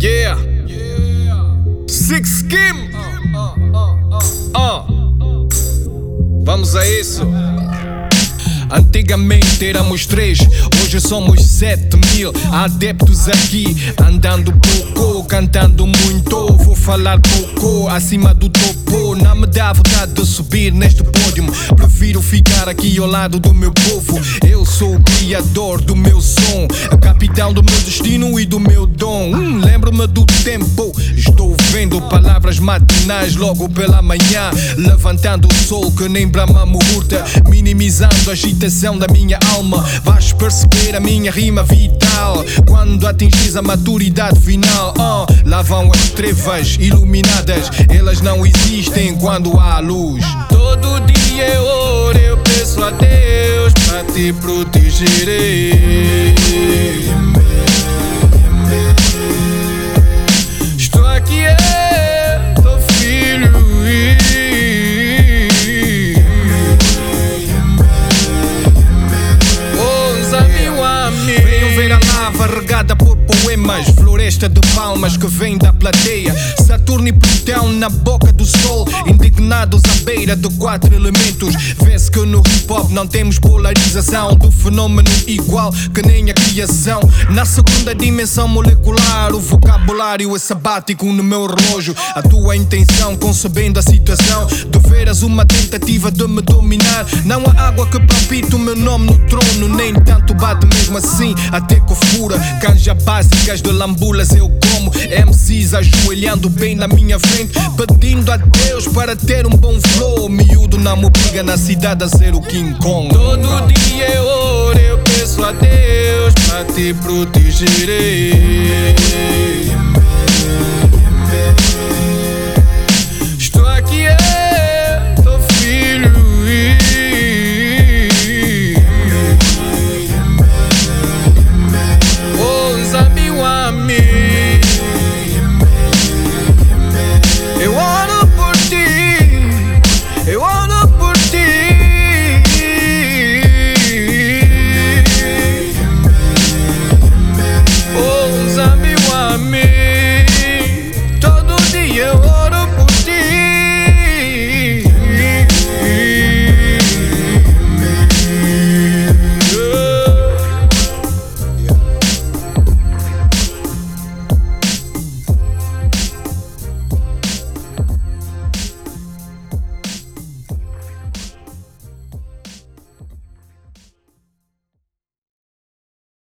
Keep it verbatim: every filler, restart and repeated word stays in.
Yeah, Six Kim. Uh. Vamos a isso. Antigamente éramos três, hoje somos sete mil adeptos aqui, andando pouco, cantando muito. Vou falar pouco, acima do topo. Não me dá vontade de subir neste pódio, prefiro ficar aqui ao lado do meu povo. Eu sou o criador do meu som, a capitão do meu destino e do meu dom. hum, Lembro-me do tempo, estou vendo palavras matinais logo pela manhã, levantando o sol que nem Brahma Muhurta, minimizando a agitação da minha alma. Vais perceber a minha rima vital quando atingis a maturidade final. uh, Lá vão as trevas iluminadas, elas não existem quando há luz. Todo dia eu oro, eu peço a Deus pra te proteger. Estou aqui, é teu filho. Venham ver a lava regada por poemas, floresta de palmas que vem da plateia. Saturno e Plutão na boca do sol, indignados à beira de quatro elementos. Vê-se que no hip hop não temos polarização do fenômeno igual que nem a criação. Na segunda dimensão molecular, o vocabulário é sabático no meu relógio. A tua intenção concebendo a situação de veras uma tentativa de me dominar. Não há água que palpite o meu nome no trono, nem tanto bate mesmo assim até que fura. Canja básicas de lambulas eu como, M Cs ajoelhando bem na minha frente, pedindo a Deus para ter um bom flow. Miúdo não me obriga na cidade a ser o King Kong. Todo dia eu oro, eu peço a Deus para te proteger.